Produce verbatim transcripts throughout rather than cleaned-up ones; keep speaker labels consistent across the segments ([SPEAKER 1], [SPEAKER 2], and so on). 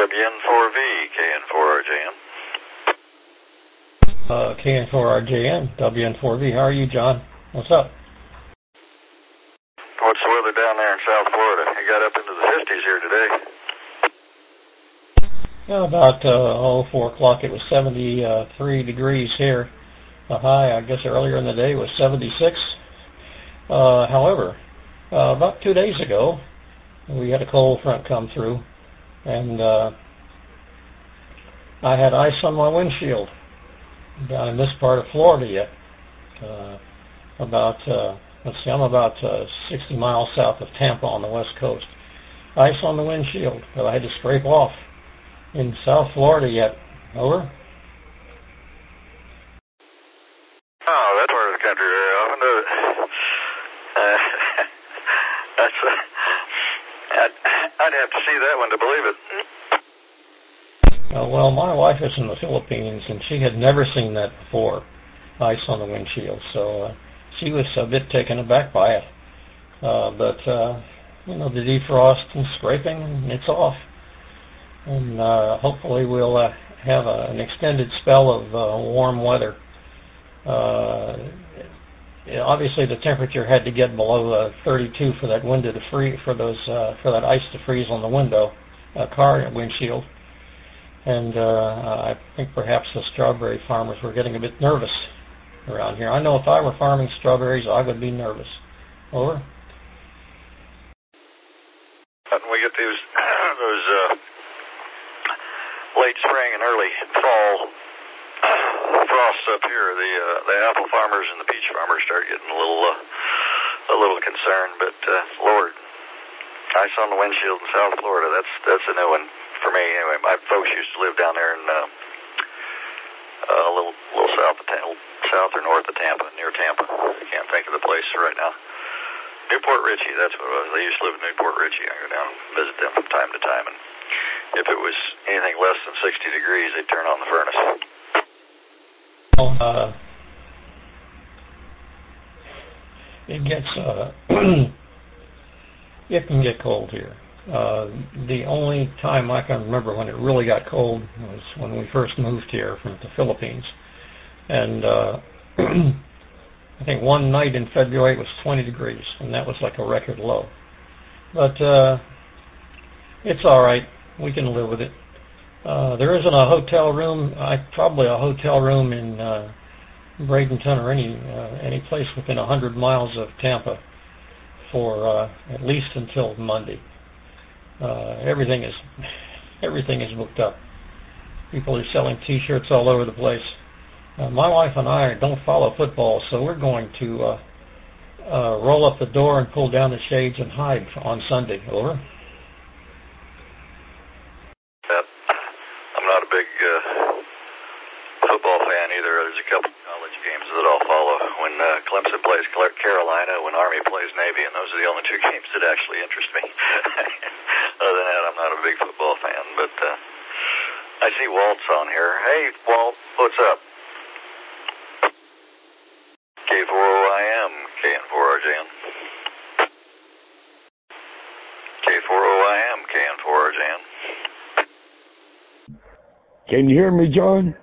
[SPEAKER 1] W N four V, K N four R J N.
[SPEAKER 2] Uh, K N four R J N, W N four V. How are you, John? What's up?
[SPEAKER 1] What's the weather down there in South Florida? It got up into the fifties here today.
[SPEAKER 2] Yeah, about uh, oh, four o'clock it was seventy-three degrees here. The high, I guess, earlier in the day was seventy-six. Uh, however, uh, about two days ago, we had a cold front come through, and uh, I had ice on my windshield down in this part of Florida yet. Uh, about, uh, let's see, I'm about uh, sixty miles south of Tampa on the west coast. Ice on the windshield that I had to scrape off in South Florida yet. Over?
[SPEAKER 1] Oh, that part of the country very often, does it? Uh, that's, uh, I'd, I'd have to see that one to believe it.
[SPEAKER 2] Uh, well, my wife is in the Philippines, and she had never seen that before, ice on the windshield, so uh, she was a bit taken aback by it. Uh, but, uh, you know, the defrost and scraping, and it's off. And uh, hopefully we'll uh, have a, an extended spell of uh, warm weather. Uh, obviously, the temperature had to get below uh, thirty-two for that window to free for those uh, for that ice to freeze on the window, uh, car windshield. And uh, I think perhaps the strawberry farmers were getting a bit nervous around here. I know if I were farming strawberries, I would be nervous. Over.
[SPEAKER 1] When we get those those uh, late spring and early fall frosts up here, the uh, the apple farmers and the peach farmers start getting a little uh, a little concerned. But uh, Lord, ice on the windshield in South Florida, that's that's a new one for me. Anyway, my folks used to live down there in uh, a little little south of Tampa, south or north of Tampa, near Tampa. I can't think of the place right now. Newport Richey, that's what it was. They used to live in Newport Richey. I go down and visit them from time to time, and if it was anything less than sixty degrees, they'd turn on the furnace.
[SPEAKER 2] Uh, it gets, uh, it can get cold here. Uh, the only time I can remember when it really got cold was when we first moved here from the Philippines. And uh, I think one night in February it was twenty degrees, and that was like a record low. But uh, it's all right. We can live with it. Uh, there isn't a hotel room, I, probably a hotel room in uh, Bradenton or any uh, any place within a hundred miles of Tampa for uh, at least until Monday. Uh, everything is everything is booked up. People are selling T-shirts all over the place. Uh, my wife and I don't follow football, so we're going to uh, uh, roll up the door and pull down the shades and hide on Sunday. Over.
[SPEAKER 1] I'm not a big uh, football fan either. There's a couple college games that I'll follow. When uh, Clemson plays Carolina, when Army plays Navy, and those are the only two games that actually interest me. Other than that, I'm not a big football fan. But uh, I see Walt's on here. Hey, Walt, what's up? K four O I M, K N four R J N. K four O I M, K N four R J N.
[SPEAKER 3] Can you hear me, John?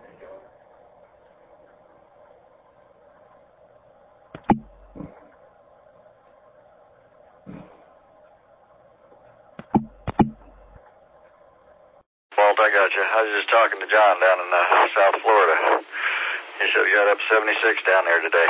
[SPEAKER 1] Walt, I got you. I was just talking to John down in uh, South Florida. He said you got up seventy-six down there today.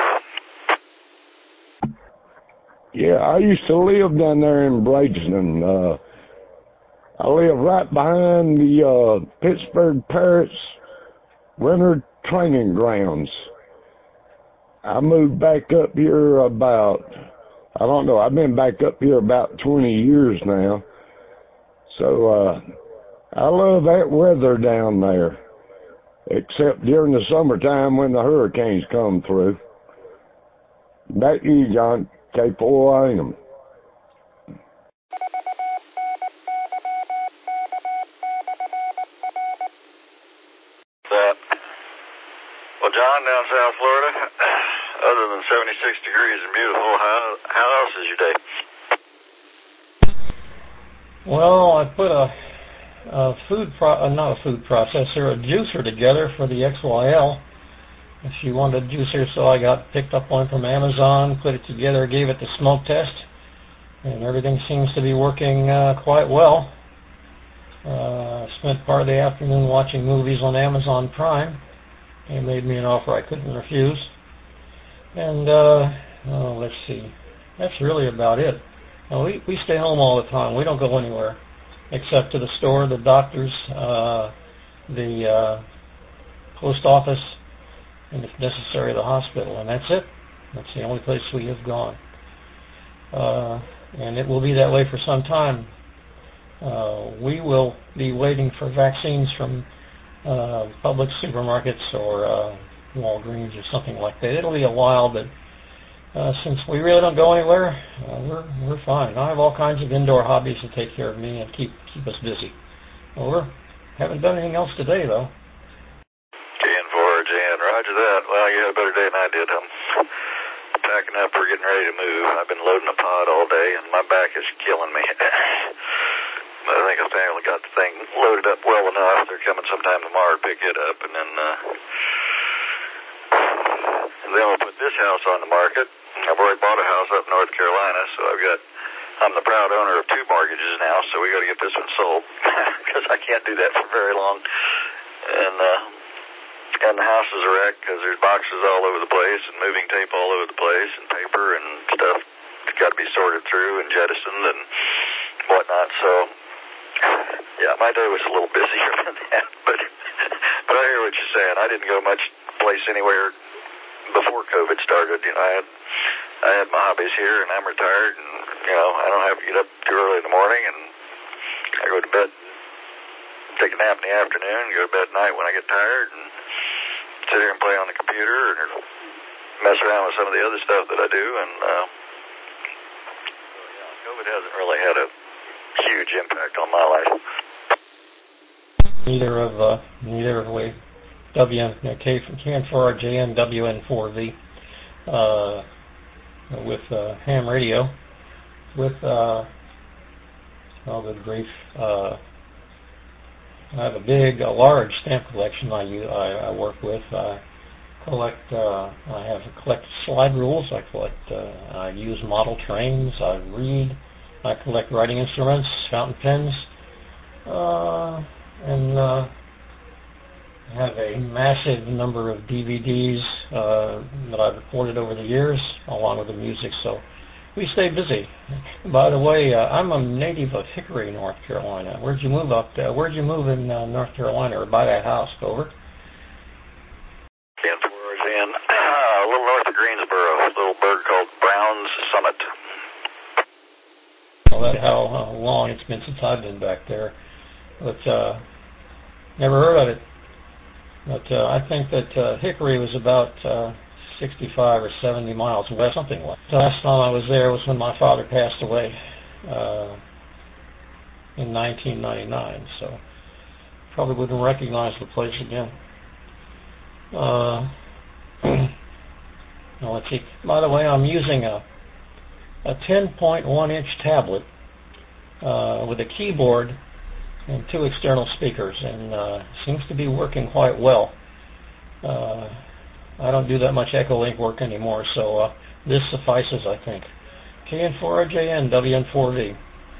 [SPEAKER 3] Yeah, I used to live down there in Bradenton. Uh, I live right behind the uh, Pittsburgh Pirates winter training grounds. I moved back up here about, I don't know, I've been back up here about twenty years now. So uh, I love that weather down there, except during the summertime when the hurricanes come through. Back to you, John. K four I M.
[SPEAKER 1] That. Well, John, down South Florida, other than seventy-six degrees and beautiful, how, how else is your day?
[SPEAKER 2] Well, I put a a food pro uh, not a food processor, a juicer together for the X Y L. She wanted a juicer, so I got picked up one from Amazon, put it together, gave it the smoke test, and everything seems to be working uh, quite well. Uh, spent part of the afternoon watching movies on Amazon Prime. They made me an offer I couldn't refuse. And uh, oh, let's see, that's really about it. Now, we we stay home all the time. We don't go anywhere except to the store, the doctors, uh, the uh, post office, and if necessary, the hospital, and that's it. That's the only place we have gone. Uh, and it will be that way for some time. Uh, we will be waiting for vaccines from uh, public supermarkets or uh, Walgreens or something like that. It'll be a while, but uh, since we really don't go anywhere, uh, we're we're fine. I have all kinds of indoor hobbies to take care of me and keep keep us busy. Over. Haven't done anything else today, though.
[SPEAKER 1] Jan four, Jan. Roger that. Well, you had a better day than I did. I'm packing up. We're getting ready to move. I've been loading a pod all day, and my back is killing me. But I think I finally got the thing loaded up well enough. They're coming sometime tomorrow to pick it up, and then uh, and then we'll put this house on the market. I've already bought a house up in North Carolina, so I've got I'm the proud owner of two mortgages now, so we got to get this one sold because I can't do that for very long. And uh, and the house is a wreck because there's boxes all over the place and moving tape all over the place and paper and stuff that's got to be sorted through and jettisoned and whatnot. So yeah, my day was a little busier than that, but but I hear what you're saying. I didn't go much place anywhere before COVID started. You know, I had I had my hobbies here, and I'm retired, and you know, I don't have to get up too early in the morning, and I go to bed, take a nap in the afternoon, go to bed at night when I get tired, and sit here and play on the computer or mess around with some of the other stuff that I do, and uh, yeah, COVID hasn't really had a huge impact on my life.
[SPEAKER 2] Neither of uh, neither of we. W N K N four R J N W N four V uh, with uh, ham radio with uh, oh good grief. Uh, I have a big, a large stamp collection. I use, I, I work with. I collect. Uh, I have collect slide rules. I collect. Uh, I use model trains. I read. I collect writing instruments, fountain pens, uh, and uh, have a massive number of D V Ds uh, that I've recorded over the years, along with the music. So we stay busy. By the way, uh, I'm a native of Hickory, North Carolina. Where'd you move up? Uh, where'd you move in uh, North Carolina, or buy that house? Over.
[SPEAKER 1] Jan four R J N, a little north of Greensboro, a little bird called Brown's Summit.
[SPEAKER 2] Well, that's how, how long it's been since I've been back there, but uh, never heard of it. But uh, I think that uh, Hickory was about uh, sixty-five or seventy miles west, something like that. The last time I was there was when my father passed away uh, in nineteen ninety-nine, so probably wouldn't recognize the place again. Uh, now let's see. By the way, I'm using a a ten point one inch tablet uh, with a keyboard and two external speakers, and uh, seems to be working quite well. Uh, I don't do that much Echolink work anymore, so uh, this suffices, I think. K N four R J N, W N four V.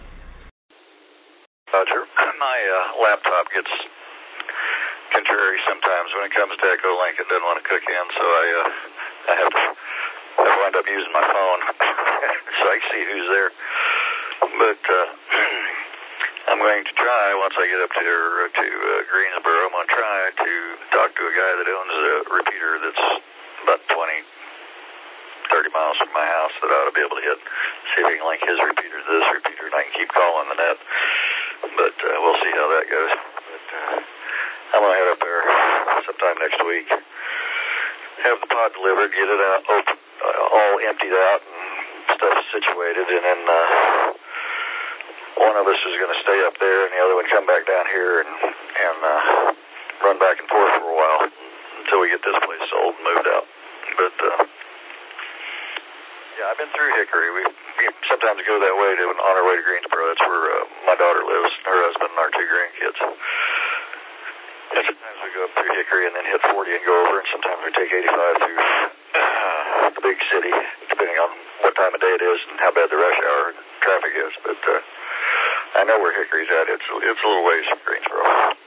[SPEAKER 1] Roger. My uh, laptop gets contrary sometimes when it comes to Echolink. It doesn't want to cook in, so I uh, I have to I wind up using my phone so I can see who's there. But uh, I'm going to try, once I get up to, to uh, Greensboro, I'm going to try to talk to a guy that owns a repeater that's about twenty, thirty miles from my house that I ought to be able to hit. See if we can link his repeater to this repeater, and I can keep calling the net. But uh, we'll see how that goes. But uh, I'm going to head up there sometime next week, have the pod delivered, get it out, open, uh, all emptied out and stuff situated, and then uh, one of us is going to stay up there and the other one come back down here and, and uh, run back and forth for a while until we get this place sold and moved out. But uh, yeah, I've been through Hickory. We've sometimes go that way to on our way to Greensboro. That's where uh, my daughter lives, her husband, and our two grandkids. And sometimes we go up through Hickory and then hit forty and go over, and sometimes we take eighty-five through uh, the big city, depending on what time of day it is and how bad the rush hour traffic is. But uh, I know where Hickory's at. It's it's a little ways from Greensboro.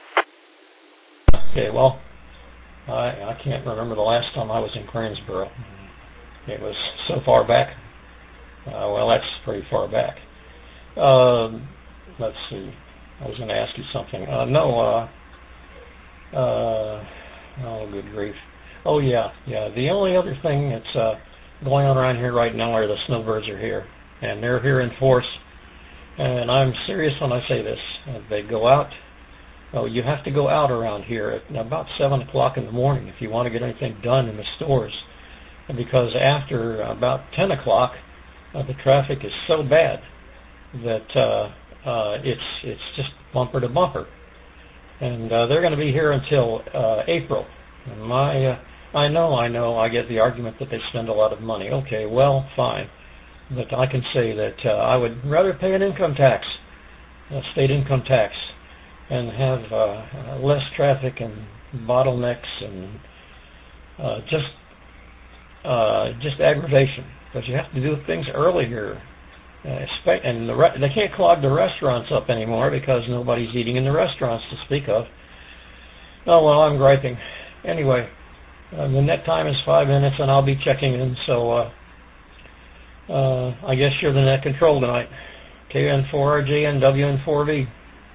[SPEAKER 2] Okay, well, I I can't remember the last time I was in Greensboro. It was so far back. Uh, well, that's pretty far back. Uh, let's see. I was going to ask you something. Uh, no. Uh, Uh, oh, good grief. Oh, yeah, yeah. The only other thing that's uh, going on around here right now are the snowbirds are here, and they're here in force. And I'm serious when I say this. Uh, they go out. Oh, you have to go out around here at about seven o'clock in the morning if you want to get anything done in the stores, because after about ten o'clock, uh, the traffic is so bad that uh, uh, it's it's just bumper to bumper. And uh, they're going to be here until uh, April. And my, uh, I know, I know, I get the argument that they spend a lot of money. Okay, well, fine. But I can say that uh, I would rather pay an income tax, a state income tax, and have uh, less traffic and bottlenecks and uh, just uh, just aggravation. Because you have to do things early here. Uh, and the re- they can't clog the restaurants up anymore because nobody's eating in the restaurants to speak of. Oh, well, I'm griping. Anyway, uh, the net time is five minutes, and I'll be checking in, so uh, uh, I guess you're the net control tonight. K N four R J and W N four V.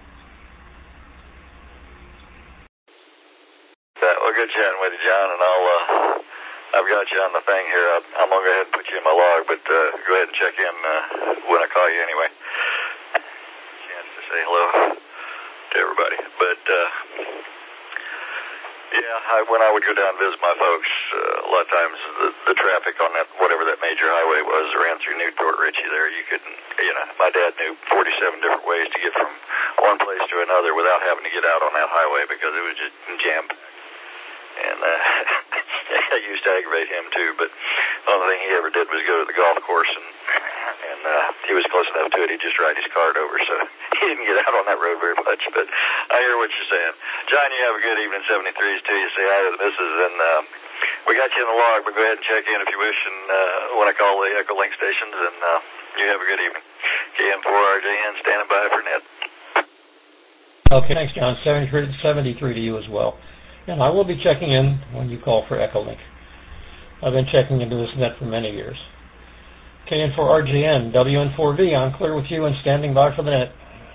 [SPEAKER 1] Well, good chatting with you, John, and I'll... Uh I've got you on the thing here. I'm, I'm going to go ahead and put you in my log, but uh, go ahead and check in uh, when I call you anyway. Chance to say hello to everybody. But, uh, yeah, I, when I would go down and visit my folks, uh, a lot of times the, the traffic on that, whatever that major highway was, ran through Newport Richie there. You couldn't, you know, my dad knew forty-seven different ways to get from one place to another without having to get out on that highway because it was just jam-packed. And uh, it used to aggravate him too, but the only thing he ever did was go to the golf course, and and uh, he was close enough to it, he'd just ride his cart over, so he didn't get out on that road very much. But I hear what you're saying. John, you have a good evening, seventy-threes to you. Say hi to the missus, and uh, we got you in the log, but go ahead and check in if you wish, and uh, when I call the Echo Link stations, and uh, you have a good evening. K N four R J N, standing by for Ned.
[SPEAKER 2] Okay, thanks, John. seventy-three to you as well. And I will be checking in when you call for Echolink. I've been checking into this net for many years. K N four R J N, W N four V, I'm clear with you and standing by for the net.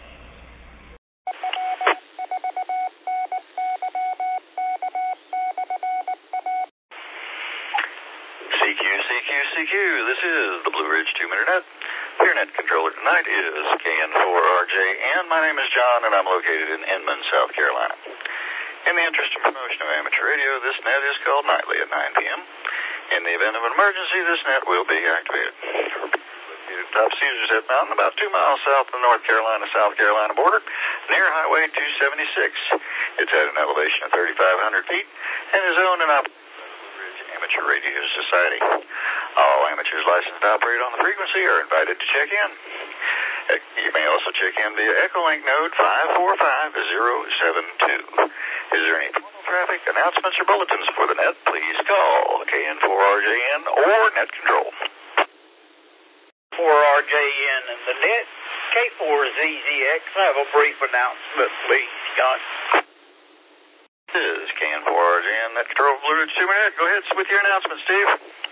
[SPEAKER 1] C Q, C Q, C Q, this is the Blue Ridge two-minute net. Your net controller tonight is K N four R J N. My name is John, and I'm located in Inman, South Carolina. In the interest of promotion of amateur radio, this net is called nightly at nine p.m. In the event of an emergency, this net will be activated. Top Caesars Head Mountain, about two miles south of the North Carolina-South Carolina border, near Highway two seventy-six. It's at an elevation of thirty-five hundred feet and is owned and operated by the Blue Ridge Amateur Radio Society. All amateurs licensed to operate on the frequency are invited to check in. You may also check in via Echolink node five four five zero seven two. Is there any traffic announcements or bulletins for the net? Please call K N four R J N or Net Control.
[SPEAKER 4] four R J N and the net, K four Z Z X. I have a brief announcement, please, John.
[SPEAKER 1] This is K N four R J N, Net Control, Blue Ridge two minute. Go ahead with your announcement, Steve.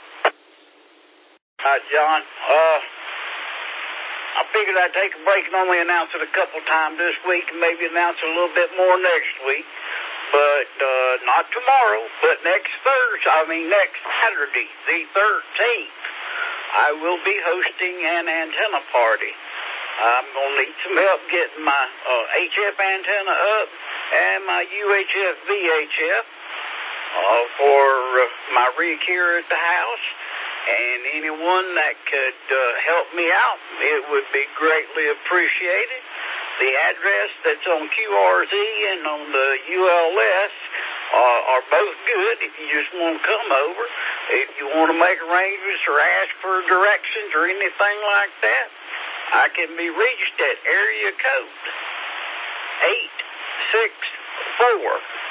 [SPEAKER 4] Hi, John. Uh, I figured I'd take a break and only announce it a couple times this week and maybe announce it a little bit more next week. But uh, not tomorrow, but next Thursday, I mean next Saturday, the thirteenth, I will be hosting an antenna party. I'm going to need some help getting my uh, H F antenna up and my U H F V H F uh, for uh, my rig here at the house. And anyone that could uh, help me out, it would be greatly appreciated. The address that's on Q R Z and on the U L S uh, are both good if you just want to come over. If you want to make arrangements or ask for directions or anything like that, I can be reached at area code eight six four,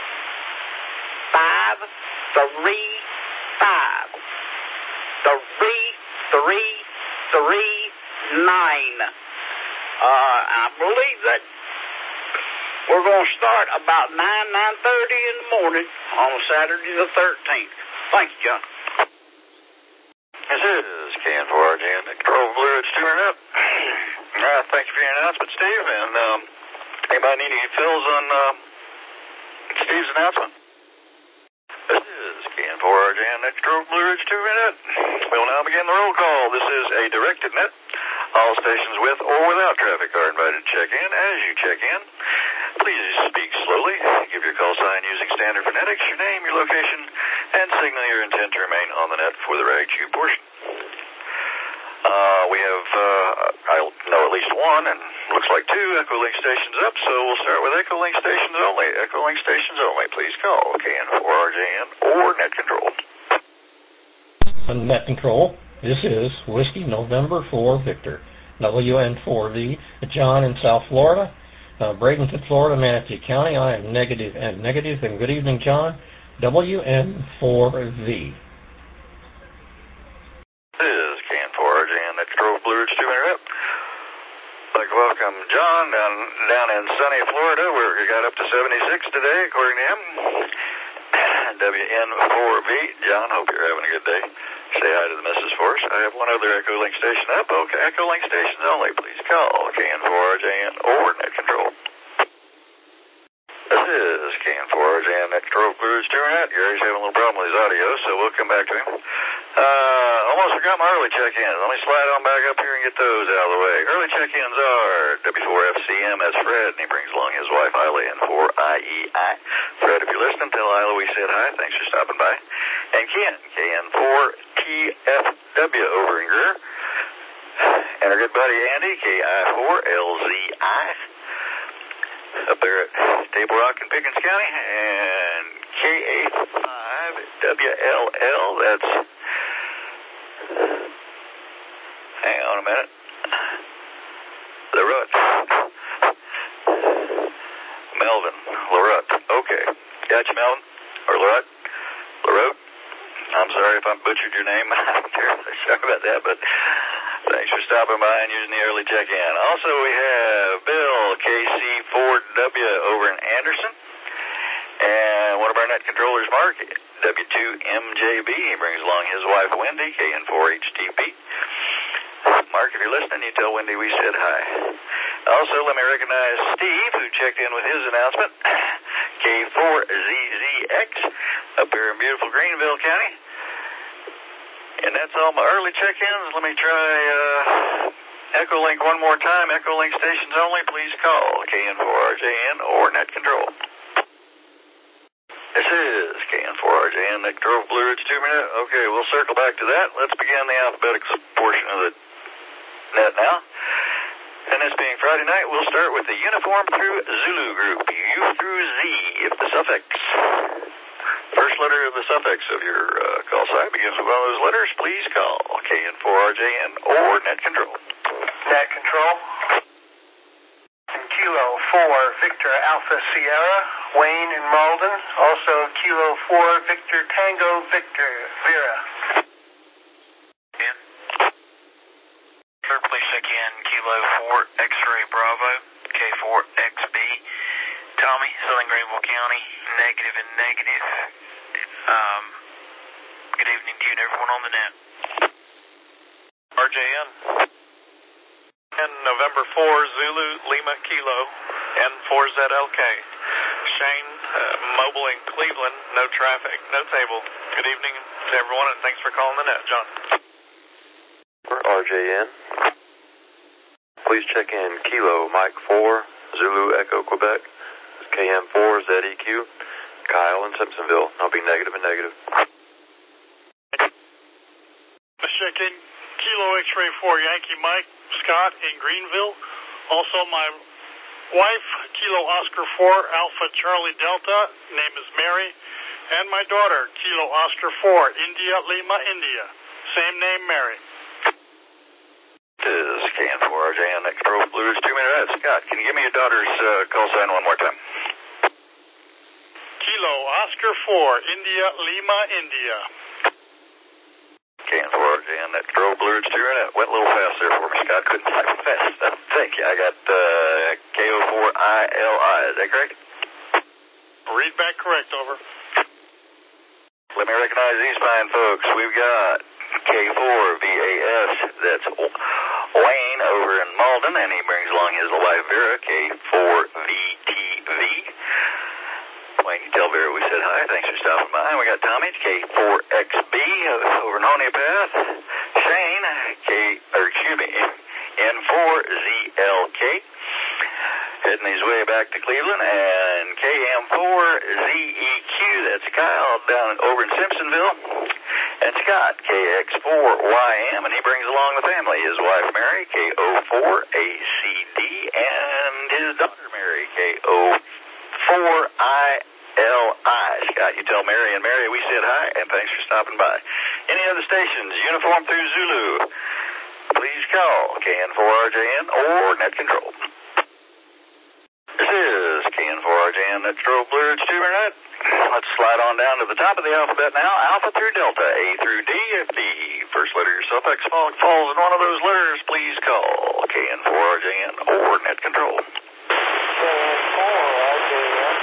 [SPEAKER 4] five three five, three three three nine. Uh, I believe that we're going to start about nine, nine thirty in the morning on Saturday the thirteenth. Thank you, John.
[SPEAKER 1] This is K N four R J and Control Blue Ridge two hundred up. Uh, thank you for your announcement, Steve. And um, anybody need any fills on uh, Steve's announcement? This is K N four R J and Control Blue Ridge two hundred. We will now begin the roll call. This is a directed net. All stations with or without traffic are invited to check in. As you check in, please speak slowly. Give your call sign using standard phonetics, your name, your location, and signal your intent to remain on the net for the Rag Chew portion. Uh, we have, uh, I know at least one, and looks like two Echolink stations up, so we'll start with Echolink stations only. Echolink stations only. Please call K N four R J N or Net Control.
[SPEAKER 2] Net Control. This is Whiskey November four Victor, W N four V, John in South Florida, uh, Bradenton, Florida, Manatee County. I am negative and negative, and good evening, John, W N four V.
[SPEAKER 1] This is K N four R J and Net Control Blue Ridge two hundred up. I'd like to welcome John down, down in sunny Florida, where we got up to seventy-six today, according to him. W N four V. John, hope you're having a good day. Say hi to the missus for us. I have one other Echolink station up. Okay, Echolink stations only. Please call K N four R J N or Net Control. This is K N four R J N Net Control Blue Ridge two hundred. Gary's having a little problem with his audio, so we'll come back to him. Uh, almost forgot my early check-ins. Let me slide on back up here and get those out of the way. Early check-ins are W four F C M as Fred, and he brings along his wife Isla in four I E I. Fred, if you're listening, tell Isla we said hi. Thanks for stopping by. And Ken, K N four T F W over in Greer. And our good buddy Andy, K I four L Z I. Up there at Table Rock in Pickens County. And K A five W L L, that's... Hang on a minute. LaRut. Melvin. LaRut. Okay. Gotcha, Melvin. Or LaRut. LaRut. I'm sorry if I butchered your name. I'm terribly sorry about that, but thanks for stopping by and using the early check-in. Also, we have Bill, K C four W over in Anderson. And one of our net controllers, Mark, W two M J B. He brings along his wife, Wendy, K N four H T P. Mark, if you're listening, you tell Wendy we said hi. Also, let me recognize Steve, who checked in with his announcement, K four Z Z X, up here in beautiful Greenville County. And that's all my early check-ins. Let me try uh, Echolink one more time. Echolink stations only. Please call K N four R J N or Net Control. This is K N four R J N, Net Control Blue Ridge two minute. Okay, we'll circle back to that. Let's begin the alphabetical portion of the net now. And this being Friday night, we'll start with the uniform through Zulu group, U through Z, if the suffix. First letter of the suffix of your uh, call sign begins with one of those letters. Please call K N four R J N or Net Control.
[SPEAKER 5] Net Control. Kilo four, Victor Alpha Sierra, Wayne and Malden. Also Kilo four, Victor Tango Victor, Vera.
[SPEAKER 6] In. Third, please check in Kilo four, X-Ray Bravo, K four X B. Tommy, Southern Greenville County, negative and negative. Um, good evening to you and everyone on the net.
[SPEAKER 7] R J N. And November four, Zulu, Lima, Kilo, N four Z L K. Shane, uh, mobile in Cleveland, no traffic, no table. Good evening to everyone, and thanks for calling the net, John.
[SPEAKER 8] For R J N, please check in Kilo, Mike four, Zulu, Echo, Quebec, K M four, Z E Q, Kyle in Simpsonville. I'll be negative and negative.
[SPEAKER 9] Let's check in Kilo X-Ray four, Yankee Mike, Scott in Greenville. Also my wife, Kilo Oscar four, Alpha Charlie Delta, name is Mary, And my daughter, Kilo Oscar four, India Lima, India. Same name, Mary.
[SPEAKER 1] This is K N four R J on that control blue is two minute. Scott, can you give me your daughter's uh, call sign one more time?
[SPEAKER 9] Kilo Oscar four, India Lima, India.
[SPEAKER 1] K N four R J on that control blue is two minute. Went a little fast there for me, Scott. Couldn't type fast enough. Thank you. I got uh, K O four I L I. Is that correct?
[SPEAKER 9] Read back correct, over.
[SPEAKER 1] Let me recognize these fine folks. We've got K four V A S. That's Wayne over in Malden, and he brings along his wife Vera, K four V T V. Wayne, you tell Vera we said hi. Thanks for stopping by. And we got Tommy, K four X B over in Honey Path. Shane, K, or excuse me, N four Z L K. Heading his way back to Cleveland, and K M four Z E Q, that's Kyle down over in Simpsonville, and Scott, K X four Y M, and he brings along the family, his wife Mary, K O four A C D, and his daughter Mary, K O four I L I. Scott, you tell Mary and Mary we said hi, and thanks for stopping by. Any other stations, uniform through Zulu, please call K N four R J N or Net Control. This is K N four R J N, that's Control Blue Ridge two minute. Let's slide on down to the top of the alphabet now, Alpha through Delta, A through D. If the first letter of your suffix falls in one of those letters, please call K N four R J N or Net Control.
[SPEAKER 10] K N four R J N.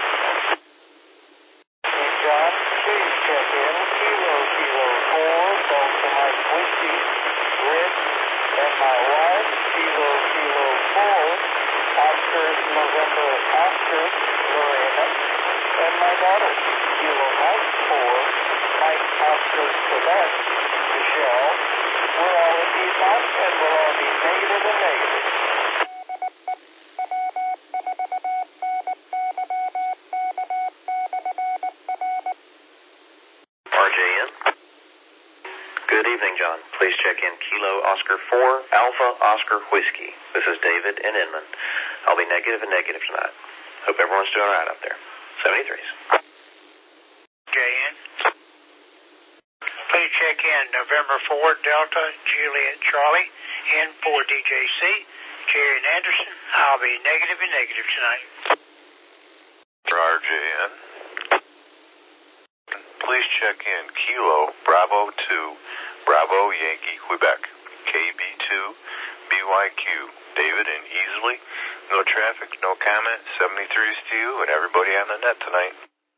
[SPEAKER 10] Hey John, please check in. Kilo, Kilo four, Delta Mike Whiskey, Red, and my wife, Kilo, Kilo four, Oscar, November, Oscar, Lorena, and my daughter, Kilo Mike four, Mike Oscar, Quebec, Michelle. We're all in Piedmont, and we'll all be negative and negative.
[SPEAKER 8] R J N. Good evening, John. Please check in Kilo Oscar four, Alpha Oscar Whiskey. This is David in Inman. I'll be negative and negative tonight. Hope everyone's doing all right up there. seventy-threes.
[SPEAKER 11] J N. Please check in November four, Delta, Juliet, Charlie, N four D J C, Jerry and Anderson. I'll be negative and negative tonight.
[SPEAKER 12] R J N. Please check in Kilo Bravo two, Bravo Yankee, Quebec, K B two, B Y Q, David and Easley. No traffic, no comment, seventy-threes to you and everybody on the net tonight.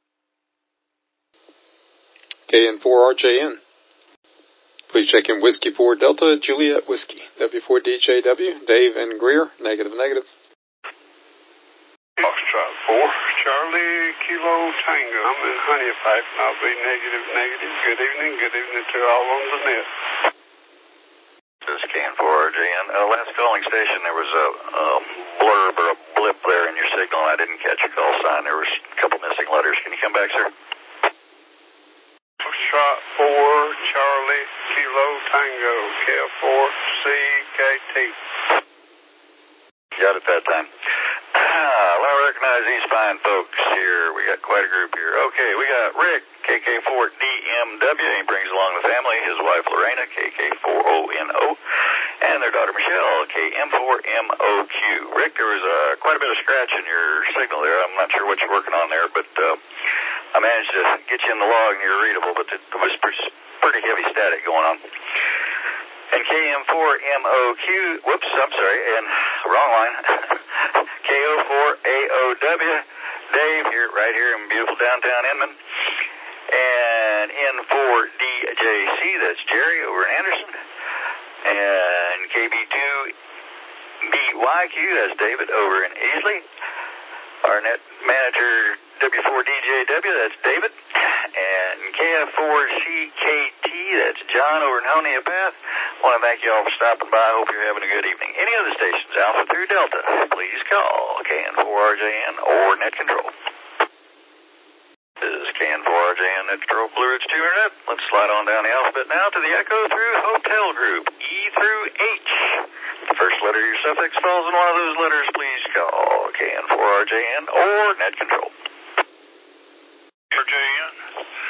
[SPEAKER 13] K N four R J N. Please check in Whiskey four Delta, Juliet Whiskey, W four D J W, Dave and Greer, negative, negative.
[SPEAKER 14] Foxtrot four, Charlie, Kilo, Tango. I'm in Honey Pipe, and I'll be negative, negative. Good evening, good evening to all on the net.
[SPEAKER 1] This is K N four R J N. Uh, last calling station, there was a, a blurb or a blip there in your signal. I didn't catch your call sign. There was a couple missing letters. Can you come back, sir?
[SPEAKER 14] Foxtrot four, Charlie, Kilo, Tango, K F four, C K T.
[SPEAKER 1] Got it that time. Ah, let me recognize these fine folks here. We got quite a group here. Okay, we got Rick, K K four D M W. He brings along the family, his wife Lorena, K K four O N O, and their daughter Michelle, K M four M O Q. Rick, there was uh, quite a bit of scratch in your signal there. I'm not sure what you're working on there, but uh, I managed to get you in the log and you're readable, but it, it was pretty heavy static going on. And K M four M O Q, whoops, I'm sorry, and wrong line. K O four A O W, Dave, here, right here in beautiful downtown Inman. And N four D J C, that's Jerry over in Anderson. And K B two B Y Q, that's David over in Easley. Our net manager W four D J W, that's David. And K F four C K T, that's John over in Honia Path. I want to thank you all for stopping by. I hope you're having a good evening. Any other stations, Alpha through Delta, please call K N four R J N or Net Control. This is K N four R J N, Net Control, Blue Ridge two internet. Let's slide on down the alphabet now to the Echo through Hotel Group, E through H. The first letter of your suffix falls in one of those letters, please call K N four R J N or Net Control.
[SPEAKER 9] R J N.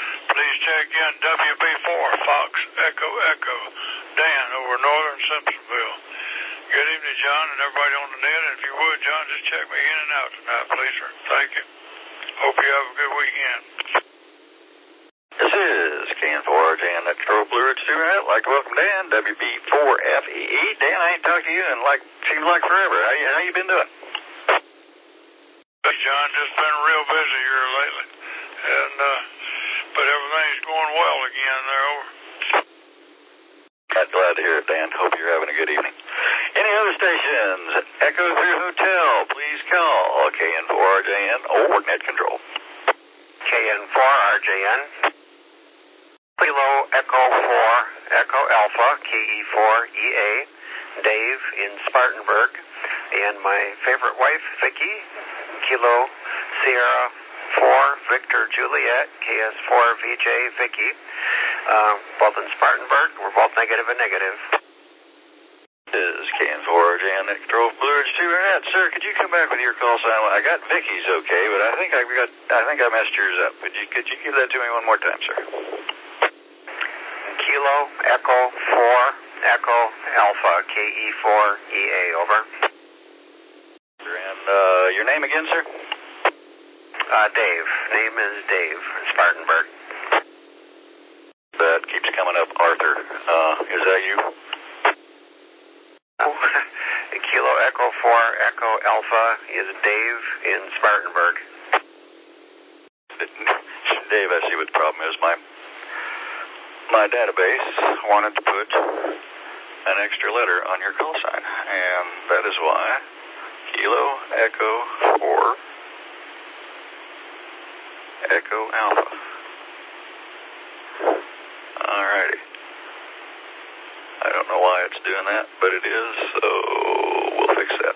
[SPEAKER 9] check in W B four, Fox Echo Echo, Dan over Northern Simpsonville. Good evening, John, and everybody on the net. And if you would, John, just check me in and out tonight, please, sir. Thank you. Hope you have a good weekend.
[SPEAKER 1] This is K N four R J N, that's Control Blue Ridge two minute. Like to welcome Dan, W B four F E E. Dan, I ain't talked to you in like, seems like forever. How you, how you been doing?
[SPEAKER 9] Hey, John, just been real busy here lately. And, uh, but everything's going well again there over.
[SPEAKER 1] I'm glad to hear it, Dan. Hope you're having a good evening. Any other stations? Echo through Hotel, please call K N four R J N or Net Control.
[SPEAKER 15] K N four R J N. Kilo Echo four, Echo Alpha, K E four E A, Dave in Spartanburg, and my favorite wife, Vicky, Kilo Sierra four, Victor Juliet, K S four V J, Vicky, uh, both in Spartanburg. We're both negative and negative.
[SPEAKER 1] This is K N four R J N, Net Control Blue Ridge two Internet. Sir, could you come back with your call sign? I got Vicky's okay, but I think I got, I think I messed yours up. Could you, could you give that to me one more time, sir?
[SPEAKER 15] Kilo Echo four, Echo Alpha, K E four E A, over.
[SPEAKER 1] And uh, your name again, sir?
[SPEAKER 15] Uh, Dave. Name is Dave, Spartanburg.
[SPEAKER 1] That keeps coming up, Arthur. Uh, is that you?
[SPEAKER 15] Oh, Kilo Echo four, Echo Alpha is Dave in Spartanburg.
[SPEAKER 1] Dave, I see what the problem is. My my database wanted to put an extra letter on your call sign, and that is why Kilo Echo four Echo Alpha. Alrighty. I don't know why it's doing that, but it is, so we'll fix that.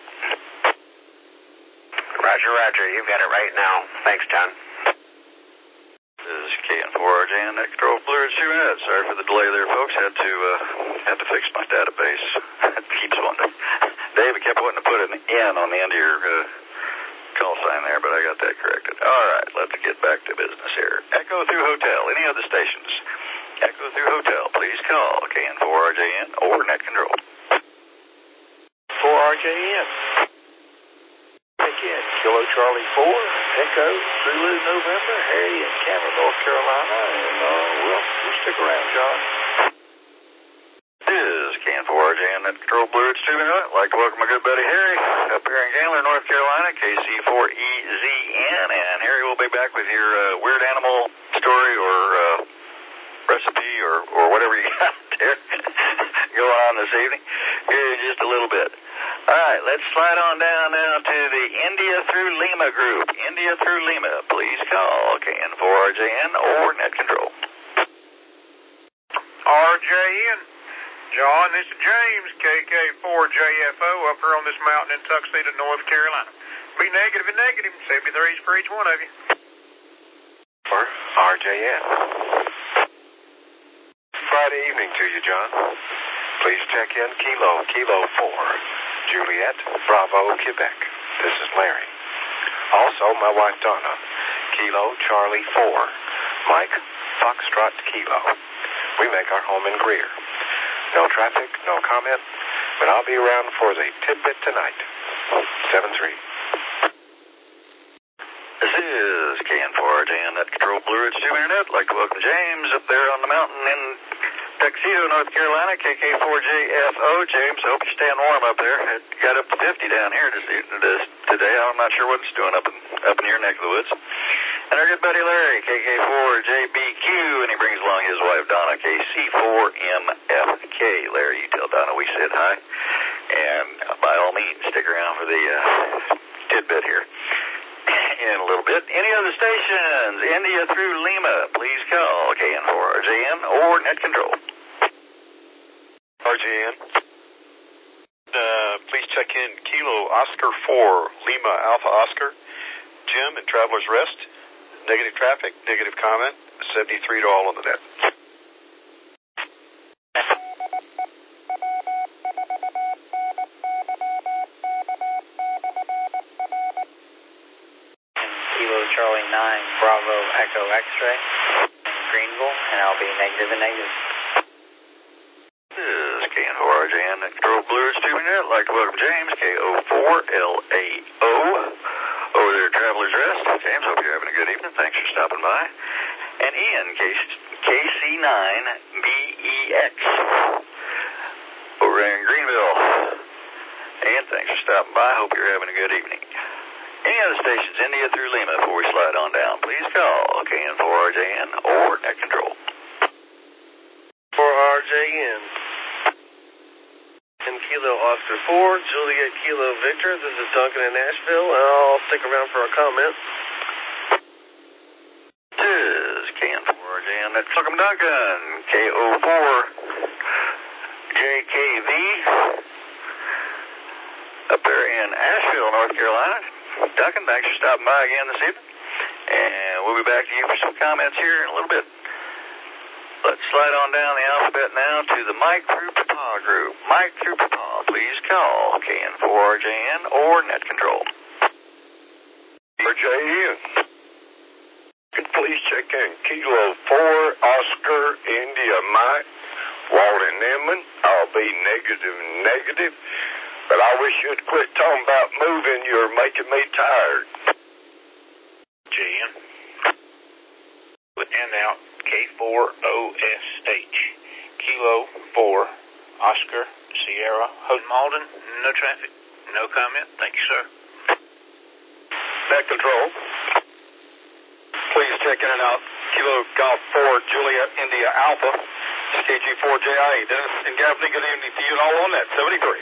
[SPEAKER 15] Roger, roger. You've got it right now. Thanks, John.
[SPEAKER 1] This is K N four R J N, Net Control Blue Ridge two minutes. Sorry for the delay there, folks. Had to uh, had to fix my database. It keeps wanting to. David kept wanting to put an N on the end of your uh, call sign there, but I got that corrected. All right, let's get back to business here. Echo through Hotel. Any other stations? Echo through Hotel. Please call K N four R J N or Net Control.
[SPEAKER 16] four R J N. Again, Kilo Charlie four, Echo, Zulu November, Harry in Cameron, North Carolina, and uh, we'll, we'll stick around, John.
[SPEAKER 1] This is K N four R J N, Net Control Blue Ridge two minute. I'd like to welcome my good buddy Harry up here in Candler, North Carolina, K C four E Z N, and Harry will be back with your uh, weird animal story or uh, recipe or, or whatever you got there going on this evening here in just a little bit. All right, let's slide on down now to the India through Lima group. India through Lima, please call K N four R J N or Net Control.
[SPEAKER 17] R J N. John, this is James, K K four J F O, up here on this mountain in Tuxedo, North Carolina. Be negative and negative, seventy-threes for each one of you.
[SPEAKER 12] For R J N. Friday evening to you, John. Please check in Kilo, Kilo four, Juliet, Bravo, Quebec. This is Larry. Also, my wife Donna, Kilo, Charlie four, Mike, Foxtrot, Kilo. We make our home in Greer. No traffic, no comment, but I'll be around for the tidbit tonight. seven three.
[SPEAKER 1] This is K N four R J N, Net Control Blue Ridge two Internet. I'd like to welcome James up there on the mountain in Tuxedo, North Carolina, K K four J F O. James, I hope you're staying warm up there. It got up to fifty down here this, this, today. I'm not sure what it's doing up in, up in your neck of the woods. And our good buddy Larry, K K four J B Q, and he brings along his wife Donna, K C four M F K. Larry, you tell Donna we said hi. And uh, by all means, stick around for the uh, tidbit here in a little bit. Any other stations? India through Lima, please call K N four R J N or Net Control.
[SPEAKER 12] R J N. Uh, please check in Kilo Oscar four, Lima Alpha Oscar, Jim and Traveler's Rest. Negative traffic, negative comment, seventy-three to all on the net.
[SPEAKER 10] Kilo Charlie nine, Bravo Echo X-ray,
[SPEAKER 15] Greenville, and I'll be negative and negative.
[SPEAKER 1] This is K N four R J N at Control Blue Ridge two minute. I'd like to welcome James, K O four L A O, over there at Traveler's Rest. James, hope you're having a good evening. Thanks for stopping by. And Ian, K C nine B E X, over there in Greenville. And thanks for stopping by. Hope you're having a good evening. Any other stations, India through Lima, before we slide on down, please call K N four R J N or Net Control.
[SPEAKER 18] four R J N. And Kilo Oscar four, Juliet Kilo Victor. This is Duncan in Nashville. I'll stick around for a comment.
[SPEAKER 1] This is K N four R J N. That's welcome Duncan. K O four J K V. Up there in Asheville, North Carolina. Duncan, thanks for stopping by again this evening. And we'll be back to you for some comments here in a little bit. Let's slide on down the alphabet now to the Mike through Papa group. Mike through Papa, please call K N four R J N or Net Control.
[SPEAKER 3] R J N. Please check in Kilo four Oscar India Mike. Walden Inman. I'll be negative negative. But I wish you'd quit talking about moving. You're making me tired.
[SPEAKER 16] J N. And out K four O S H. Kilo four Oscar Sierra Hotel Malden. No traffic. No comment. Thank you, sir.
[SPEAKER 19] Net Control. Please check in and out Kilo Golf four Juliet India Alpha. K G four J I A. Dennis and Gaffney, good evening to you and all on that. seventy-three.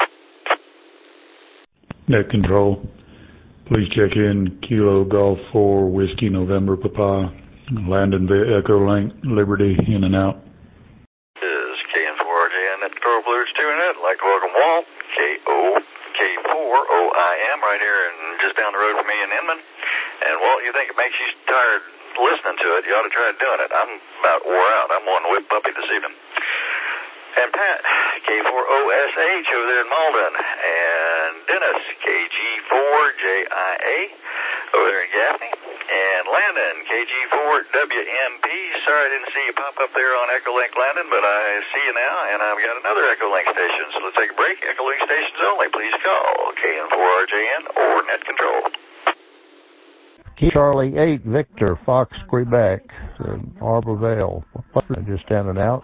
[SPEAKER 20] Net Control. Please check in Kilo Golf four Whiskey November Papa. Landon via Echo Link, Liberty, in and out.
[SPEAKER 1] This is K N four R J N at Control Blue Ridge two minute. I'd like to welcome Walt, K O K four O I M, right here and just down the road from me in Inman. And Walt, you think it makes you tired listening to it, you ought to try doing it. I'm about wore out. I'm one whip puppy this evening. And Pat, K four O S H over there in Malden. And Dennis, K G four J I A, over there in Gaffney. And Landon, K G four W M P. Sorry I didn't see you pop up there on Echo Link, Landon, but I see you now, and I've got another Echo Link station. So let's take a break. Echo Link stations only. Please call K N four R J N or Net Control.
[SPEAKER 21] Charlie eight Victor Fox Quebec, uh, Arborvale. Just down and out.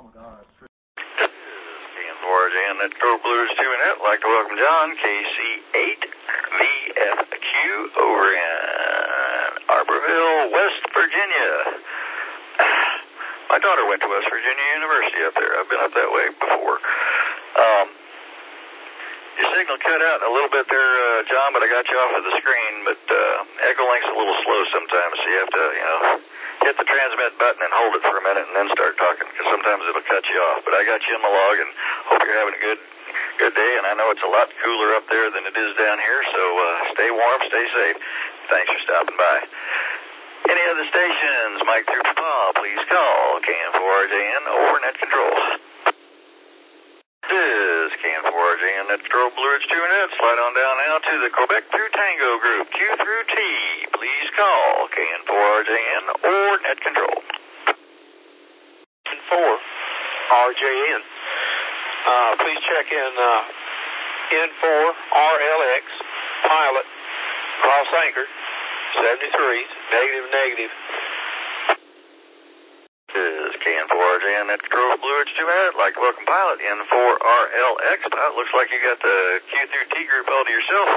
[SPEAKER 1] K N four R J N Net Control Blue Ridge two minute. I'd like to welcome John, K C eight V F Q, over in Arborville, West Virginia. My daughter went to West Virginia University up there. I've been up that way before. Um, your signal cut out a little bit there, uh, John, but I got you off of the screen. But uh, Echo Link's a little slow sometimes, so you have to, you know, hit the transmit button and hold it for a minute and then start talking, because sometimes it'll cut you off. But I got you in the log, and hope you're having a good good day. And I know it's a lot cooler up there than it is down here, so uh, stay warm, stay safe. Thanks for stopping by. Any other stations, Mike through Papa, please call K N four R J N or Net Control. This is K N four R J N Net Control Blue Ridge two minutes. Slide on down now to the Quebec through Tango group, Q through T. Please call K N four R J N or Net Control.
[SPEAKER 18] four R J N. Uh, please check in uh, N four R L X Pilot Cross Anchor seventy-three, negative, negative.
[SPEAKER 1] This is K N four R J N Net Control Blue Ridge two minute. I'd like to welcome Pilot N four R L X. Pilot, looks like you got the Q through T group all to yourself.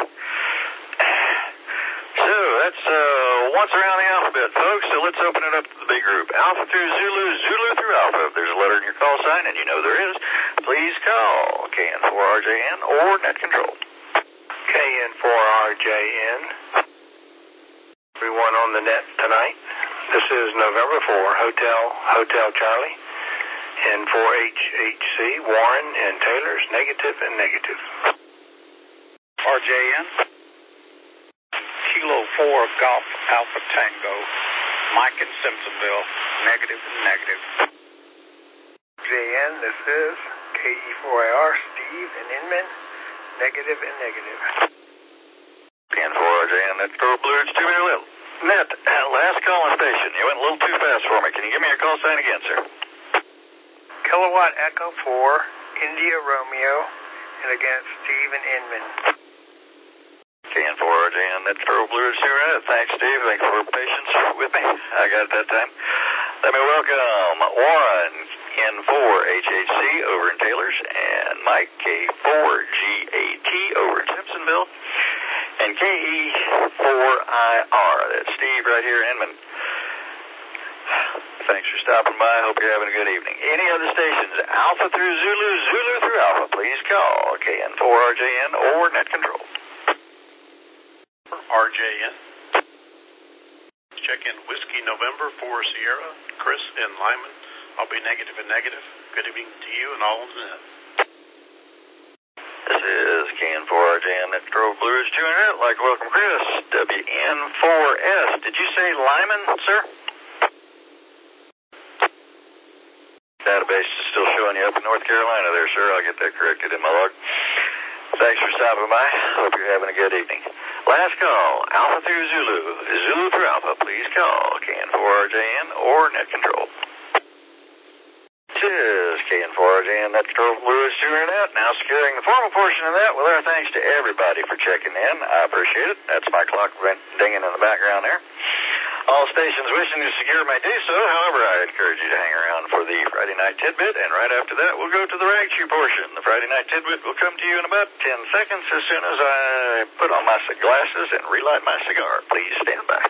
[SPEAKER 1] So that's uh, once around the alphabet, folks. So let's open it up to the big group. Alpha through Zulu, Zulu through Alpha. If there's a letter in your call sign, and you know there is, please call K N four R J N or Net Control.
[SPEAKER 5] K N four R J N. Everyone on the net tonight. This is November four, Hotel, Hotel Charlie. N four H H C, Warren and Taylor's, negative and negative.
[SPEAKER 22] R J N. Kilo four Golf Alpha Tango, Mike in Simpsonville, negative and negative.
[SPEAKER 5] J N, this is K E four A R, Steve in Inman, negative and negative.
[SPEAKER 1] K N four R J N, that's Control Blue Ridge two minute. Net, last call on station. You went a little too fast for me. Can you give me your call sign again, sir?
[SPEAKER 5] Kilowatt Echo four, India Romeo, and against Steve and Inman.
[SPEAKER 1] K N four R J N, that's Pearl Blue Ridge two Red. Thanks, Steve. Thanks for your patience with me. I got it that time. Let me welcome Warren, N four H H C over in Taylors, and Mike, K four G A T over in Simpsonville, and K E four I R. That's Steve right here in Inman. Thanks for stopping by. Hope you're having a good evening. Any other stations, Alpha through Zulu, Zulu through Alpha, please call K N four R J N or Net Control.
[SPEAKER 2] R J N. Check in Whiskey November for Sierra, Chris in Lyman. I'll be negative and negative. Good evening to you and all on the net.
[SPEAKER 1] This is K N four R J N, Net Control Blue Ridge two hundred. Like to welcome Chris, W N four S. Did you say Lyman, sir? Database is still showing you up in North Carolina there, sir. I'll get that corrected in my log. Thanks for stopping by. Hope you're having a good evening. Last call, Alpha through Zulu. Zulu through Alpha, please call K N four R J N or Net Control. This is K N four R J N, Net Control from Blue Ridge two Internet. Now securing the formal portion of that with our thanks to everybody for checking in. I appreciate it. That's my clock dinging in the background there. All stations wishing to secure may do so. However, I encourage you to hang around for the Friday Night Tidbit, and right after that, we'll go to the Rag Chew portion. The Friday Night Tidbit will come to you in about ten seconds as soon as I put on my glasses and relight my cigar. Please stand by.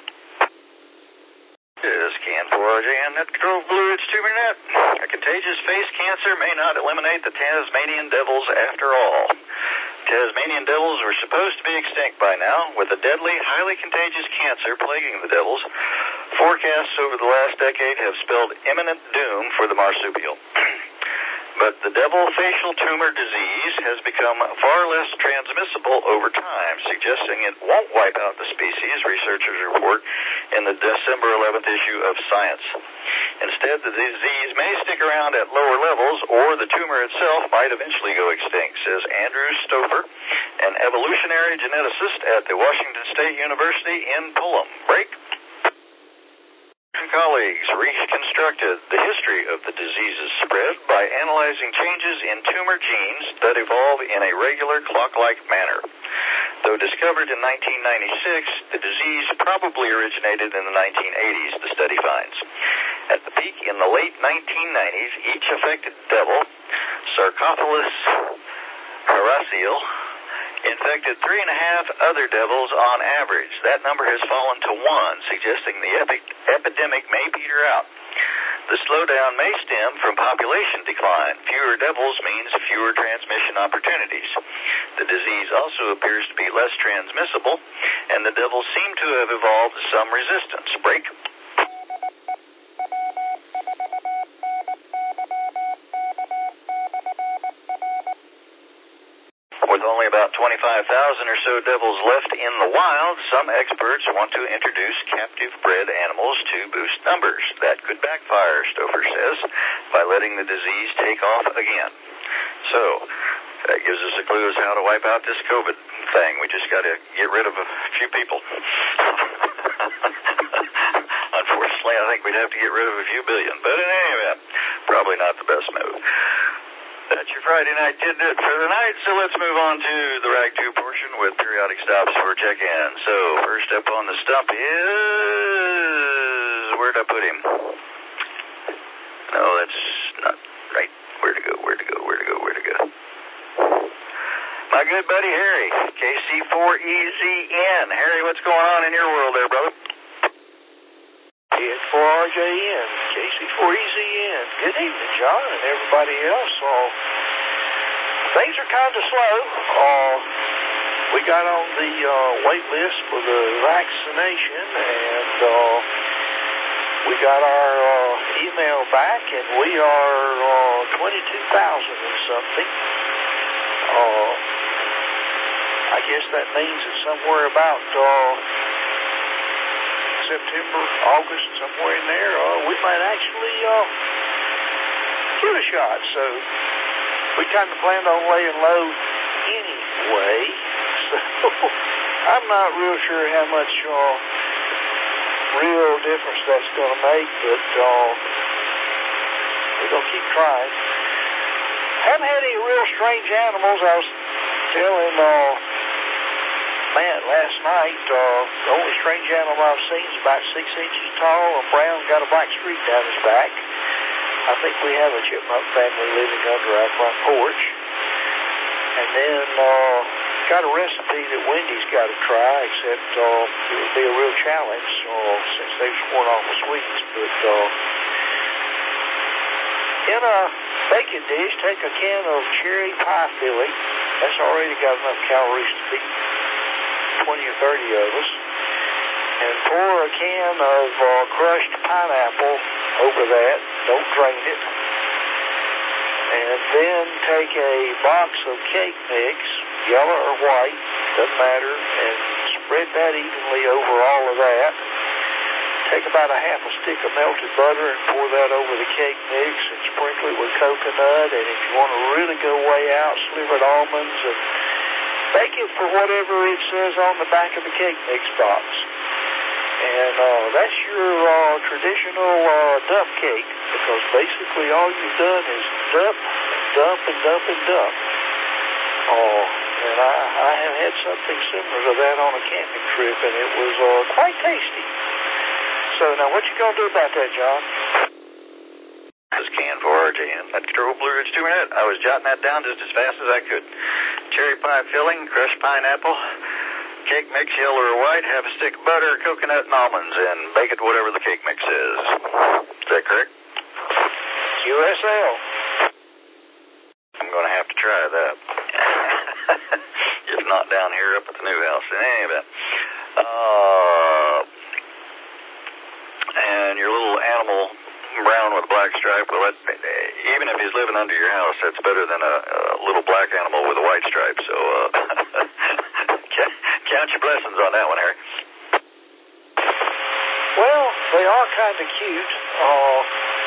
[SPEAKER 1] This is K N four R J N, Net Control Blue Ridge two Internet. A contagious face cancer may not eliminate the Tasmanian devils after all. Tasmanian devils were supposed to be extinct by now. With a deadly, highly contagious cancer plaguing the devils, forecasts over the last decade have spelled imminent doom for the marsupial. But the devil facial tumor disease has become far less transmissible over time, suggesting it won't wipe out the species, researchers report in the December eleventh issue of Science. Instead, the disease may stick around at lower levels, or the tumor itself might eventually go extinct, says Andrew Stouffer, an evolutionary geneticist at the Washington State University in Pullum. Break. Colleagues reconstructed the history of the disease's spread by analyzing changes in tumor genes that evolve in a regular clock-like manner. Though discovered in nineteen ninety-six, the disease probably originated in the nineteen eighties, the study finds. At the peak in the late nineteen nineties, each affected devil, Sarcophagus haracial, infected three and a half other devils on average. That number has fallen to one, suggesting the epic epidemic may peter out. The slowdown may stem from population decline. Fewer devils means fewer transmission opportunities. The disease also appears to be less transmissible, and the devils seem to have evolved some resistance. Break. With only about twenty-five thousand or so devils left in the wild, some experts want to introduce captive-bred animals to boost numbers. That could backfire, Stouffer says, by letting the disease take off again. So, that gives us a clue as how to wipe out this COVID thing. We just got to get rid of a few people. Unfortunately, I think we'd have to get rid of a few billion. But in any event, probably not the best move. That's your Friday Night Tidbit for the night, so let's move on to the Rag two portion with periodic stops for check-in. So, first up on the stump is... Where'd I put him? No, that's not right. Where'd to go, where'd to go, where'd to go, where'd to go? My good buddy Harry, K C four E Z N. Harry, what's going on in your world there, brother?
[SPEAKER 4] K N four R J N, K C four E Z N. Good evening, John, and everybody else. Uh, things are kind of slow. Uh, we got on the uh, wait list for the vaccination, and uh, we got our uh, email back, and we are uh, twenty-two thousand or something. Uh, I guess that means that somewhere about... Uh, September, August, somewhere in there, uh, we might actually uh, give a shot. So we kind of planned on laying low anyway. So I'm not real sure how much uh, real difference that's going to make, but uh, we're going to keep trying. Haven't had any real strange animals. I was telling uh, Matt last night, uh, the only strange animal I've seen is about six inches tall, and brown, got a black streak down his back. I think we have a chipmunk family living under our front porch. And then uh, got a recipe that Wendy's got to try, except uh, it would be a real challenge uh, since they've sworn off the sweets. But uh, in a baking dish, take a can of cherry pie filling. That's already got enough calories to feed twenty or thirty of us. And pour a can of uh, crushed pineapple over that. Don't drain it. And then take a box of cake mix, yellow or white, doesn't matter, and spread that evenly over all of that. Take about a half a stick of melted butter and pour that over the cake mix and sprinkle it with coconut. And if you want to really go way out, slivered almonds, and bake it for whatever it says on the back of the cake mix box. And uh, that's your uh, traditional uh, dump cake, because basically all you've done is dump, dump, and dump, and dump. Oh, and I, I have had something similar to that on a camping trip, and it was uh, quite tasty. So now what you going to do about that, John?
[SPEAKER 1] This can for R J N. That's Control Blue Ridge two minute. I was jotting that down just as fast as I could. Cherry pie filling, crushed pineapple, cake mix, yellow or white, half a stick of butter, coconut, and almonds, and bake it whatever the cake mix is. Is that correct?
[SPEAKER 4] U S L.
[SPEAKER 1] I'm going to have to try that. If not down here up at the new house. In any event. Uh, and your little animal, brown with a black stripe, well, that, even if he's living under your house, that's better than a, a little black animal with a white stripe. So, uh, count your blessings on that one, Harry.
[SPEAKER 4] Well, they are kind of cute. Uh,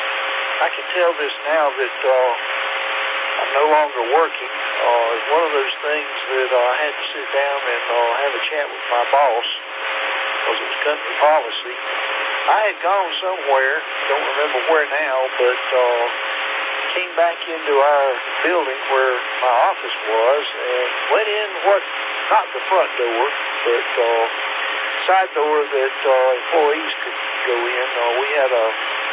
[SPEAKER 4] I can tell this now that uh, I'm no longer working. Uh, it's one of those things that uh, I had to sit down and uh, have a chat with my boss, because it was company policy. I had gone somewhere, don't remember where now, but uh, came back into our building where my office was and went in what, not the front door, but uh, side door that uh, employees could go in. Uh, we had a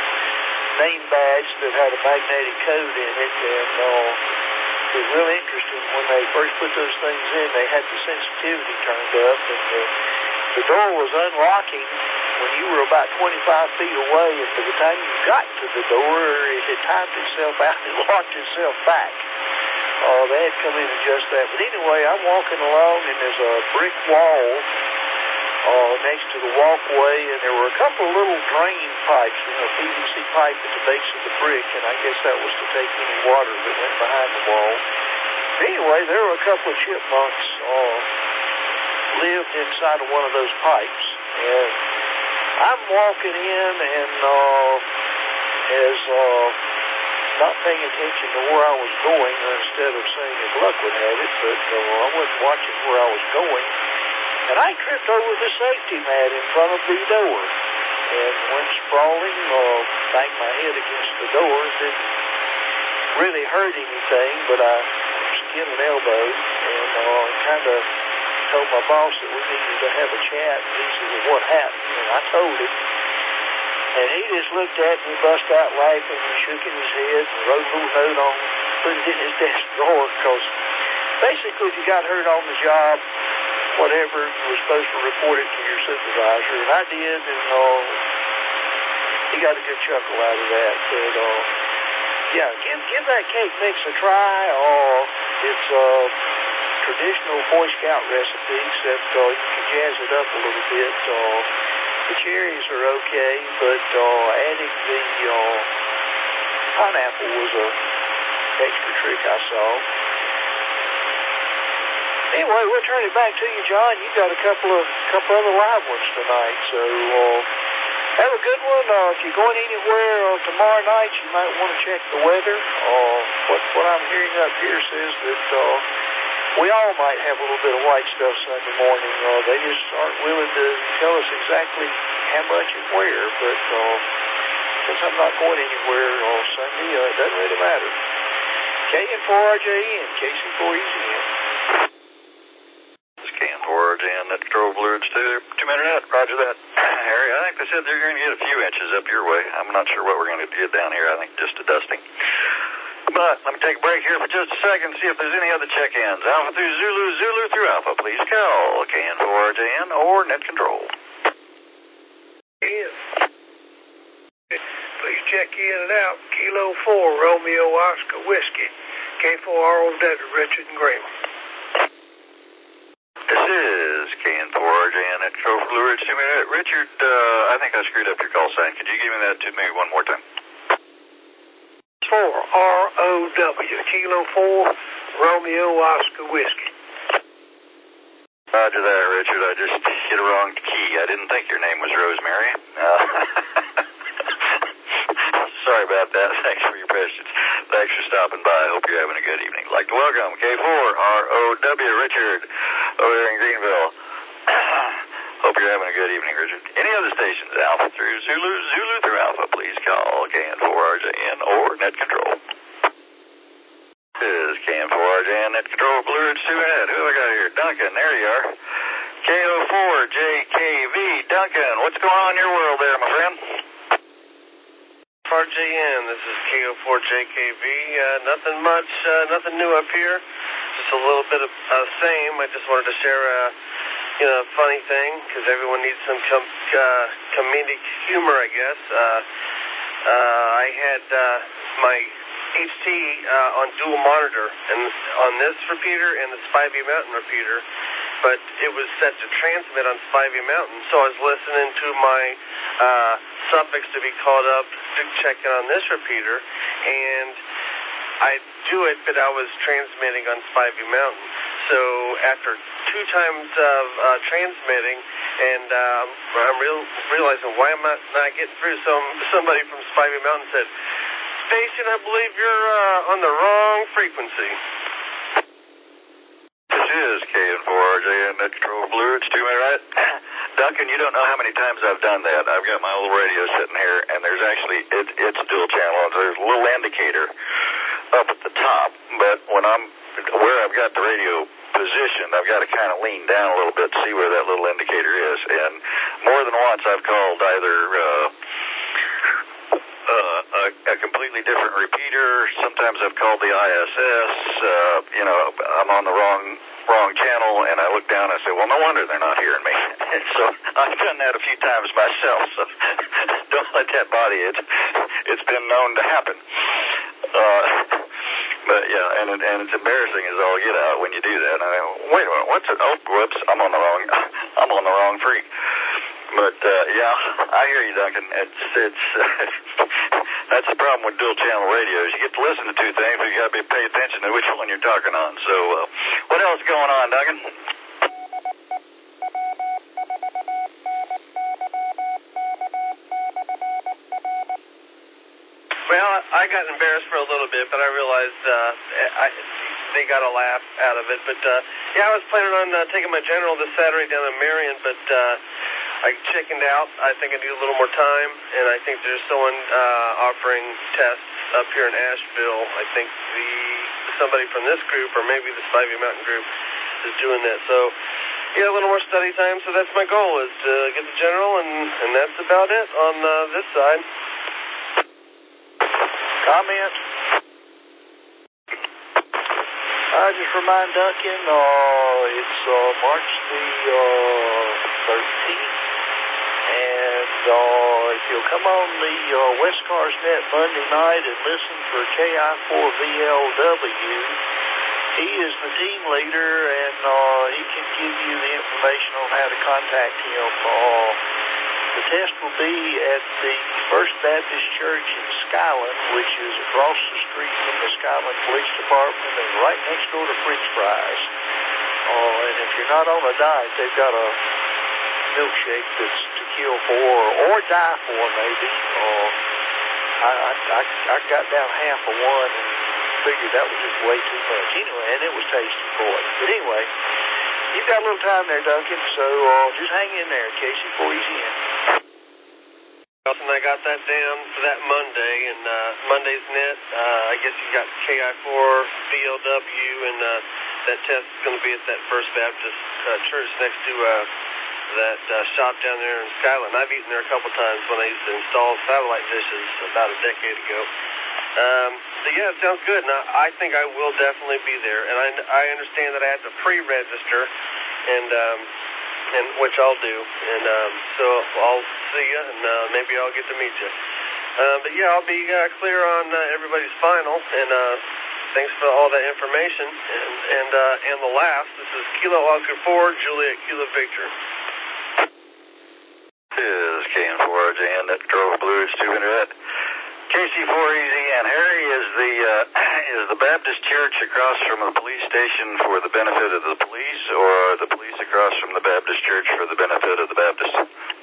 [SPEAKER 4] name badge that had a magnetic code in it, and uh, it was real interesting. When they first put those things in, they had the sensitivity turned up, and the, the door was unlocking when you were about twenty-five feet away, and by the time you got to the door, it had timed itself out and locked itself back. Uh, they had come in and adjust that. But anyway, I'm walking along, and there's a brick wall uh, next to the walkway, and there were a couple of little drain pipes, you know, P V C pipe at the base of the brick, and I guess that was to take any water that went behind the wall. But anyway, there were a couple of chipmunks uh, lived inside of one of those pipes, and I'm walking in, and uh, as uh, not paying attention to where I was going, or instead of saying as luck would have it, but uh, I wasn't watching where I was going, and I tripped over the safety mat in front of the door, and went sprawling, uh, banged my head against the door. Didn't really hurt anything, but I skinned an elbow, and uh, kind of told my boss that we needed to have a chat, and he said, well, what happened? And I told him. And he just looked at me, bust out laughing, and shook in his head, and wrote a little note on, put it in his desk drawer, because basically if you got hurt on the job, whatever, you were supposed to report it to your supervisor, and I did, and uh, he got a good chuckle out of that. But, uh, yeah, give, give that cake mix a try. Uh, it's a uh, traditional Boy Scout recipe, except uh, you can jazz it up a little bit. Uh, the cherries are okay, but uh, adding the uh, pineapple was a extra trick I saw. Anyway, we'll turn it back to you, John. You got a couple of couple other live ones tonight, so uh, have a good one. Uh, if you're going anywhere uh, tomorrow night, you might want to check the weather. Uh, what what I'm hearing up here says that uh, we all might have a little bit of white stuff Sunday morning. Uh, they just aren't willing to tell us exactly how much and where, but uh, since I'm not going anywhere on Sunday, uh, it doesn't really matter. K N four R J N, K C four E Z N.
[SPEAKER 1] K N four R J N, net control fluids to two minute net, roger that. Harry, I think they said they're going to get a few inches up your way. I'm not sure what we're going to get down here. I think just a dusting. But let me take a break here for just a second, see if there's any other check-ins. Alpha through Zulu, Zulu through Alpha. Please call K N four R J N or net control.
[SPEAKER 10] Yeah. Please check in and out. Kilo four, Romeo Oscar Whiskey. K four R O W, Richard and Graham.
[SPEAKER 1] This is K N four R J N at control fluids. two minute. Richard, uh, I think I screwed up your call sign. Could you give me that to me one more time?
[SPEAKER 10] four, R O W, Kilo four, Romeo Oscar Whiskey.
[SPEAKER 1] Roger that, Richard. I just hit a wrong key. I didn't think your name was Rosemary. Uh, sorry about that. Thanks for your patience. Thanks for stopping by. I hope you're having a good evening. I'd like to welcome K four R O W, Richard, over there in Greenville. Hope you're having a good evening, Richard. Any other stations, Alpha through Zulu, Zulu through Alpha, please call K N four R J N or net control. This is K N four R J N, net control, fluids two ahead. Who have I got here? Duncan, there you are. K O four J K V, Duncan, what's going on in your world there, my friend?
[SPEAKER 6] R J N, this is K O four J K V. Uh, nothing much, uh, nothing new up here. Just a little bit of uh, same. I just wanted to share a, you know, funny thing, because everyone needs some com uh, comedic humor, I guess. Uh, uh, I had uh, my H T uh, on dual monitor, and on this repeater and the Spivey Mountain repeater, but it was set to transmit on Spivey Mountain, so I was listening to my uh, suffix to be called up to check in on this repeater, and I do it, but I was transmitting on Spivey Mountain. So after two times of uh, transmitting, and uh, I'm real, realizing why I'm not, not getting through, so somebody from Spivey Mountain said, "Station, I believe you're uh, on the wrong frequency."
[SPEAKER 1] This is K N four R J N, net control fluids, two minute right? Duncan, you don't know how many times I've done that. I've got my old radio sitting here, and there's actually, it, it's dual channel, and there's a little indicator up at the top, but when I'm, where I've got the radio positioned, I've got to kind of lean down a little bit to see where that little indicator is, and more than once I've called either uh, uh, a, a completely different repeater, sometimes I've called the I S S, uh, you know, I'm on the wrong wrong channel, and I look down and I say, well, no wonder they're not hearing me. And so I've done that a few times myself, so don't let that bother you. It's, it's been known to happen. Uh, but yeah, and it, and it's embarrassing as all get out when you do that. And I go, wait a minute, what's it? Oh, whoops, I'm on the wrong, I'm on the wrong freak. But uh, yeah, I hear you, Duncan. It's it's uh, that's the problem with dual channel radios. You get to listen to two things, but you got to be pay attention to which one you're talking on. So, uh, what else is going on, Duncan?
[SPEAKER 6] Well, I got embarrassed for a little bit, but I realized uh, I, they got a laugh out of it. But uh, yeah, I was planning on uh, taking my general this Saturday down in Marion, but uh, I chickened out. I think I need a little more time, and I think there's someone uh, offering tests up here in Asheville. I think the somebody from this group, or maybe the Spivey Mountain group, is doing that. So yeah, a little more study time. So that's my goal, is to get the general, and, and that's about it on uh, this side.
[SPEAKER 4] Comment? I just remind Duncan, uh, it's uh, March the uh, thirteenth, and uh, if you'll come on the uh, West Cars Net Monday night and listen for K I four V L W, he is the team leader, and uh, he can give you the information on how to contact him. Uh, the test will be at the First Baptist Church in Skyland, which is across the street from the Skyland Police Department and right next door to French Fries. Uh, and if you're not on a diet, they've got a milkshake that's to kill for or die for, maybe. Uh, I, I, I, I got down half of one and figured that was just way too much. Anyway, and it was tasty for it. But anyway, you've got a little time there, Duncan, so uh, just hang in there, K C four E Z N.
[SPEAKER 6] And I got that down for that Monday, and uh, Monday's net, uh, I guess you got K I four B L W, and uh, that test is going to be at that First Baptist uh, church next to uh, that uh, shop down there in Skyland. I've eaten there a couple times when I used to install satellite dishes about a decade ago. Um, so yeah, it sounds good, and I, I think I will definitely be there. And I, I understand that I have to pre-register, and um, and which I'll do. And um, so I'll see you, and uh, maybe I'll get to meet you. Uh, but yeah, I'll be uh, clear on uh, everybody's final, and uh, thanks for all that information. And and uh, and the last, this is Kilo Oscar four, Juliet Kilo Victor.
[SPEAKER 1] This is K N four R J N, that drove Blue Ridge two hundred. K C four E Z N. Harry, is the uh, is the Baptist church across from the police station for the benefit of the police, or are the police across from the Baptist church for the benefit of the Baptists?